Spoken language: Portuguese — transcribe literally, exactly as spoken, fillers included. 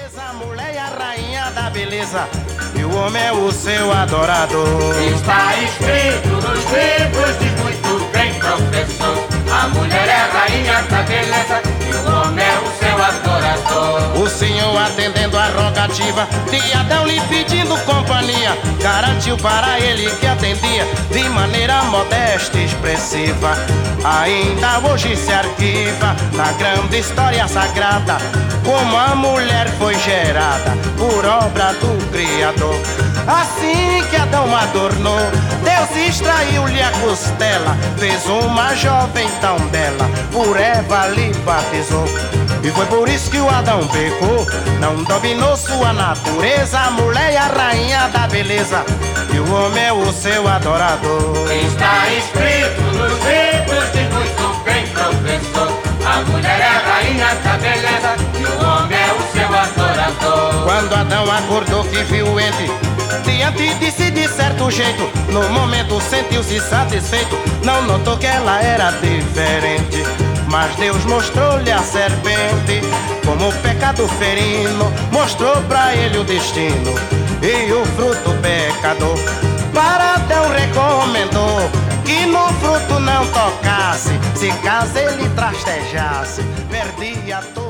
A mulher é a rainha da beleza e o homem é o seu adorador. Está escrito nos livros de muito bem, professor. A mulher é a rainha da beleza e o homem é o seu adorador. O Senhor, atendendo a rogativa de Adão, lhe pedindo companhia, garantiu para ele que atendia de maneira modesta e expressiva. Ainda hoje se arquiva na grande história sagrada como a mulher foi gerada por obra do Criador. Assim que Adão adornou, Deus extraiu-lhe a costela, fez uma jovem tão bela, por Eva lhe batizou. E foi por isso que o Adão pecou, não dominou sua natureza. A mulher é a rainha da beleza e o homem é o seu adorador. Está escrito nos livros de muito bem, professor. A mulher é a rainha da beleza e o homem é o seu adorador. Quando Adão acordou que viu o ente diante de si de certo jeito, no momento sentiu-se satisfeito, não notou que ela era diferente. Mas Deus mostrou-lhe a serpente como pecado ferino, mostrou pra ele o destino e o fruto pecador. Para Adão recomendou que no fruto não tocasse, se caso ele trastejasse, perdia tudo.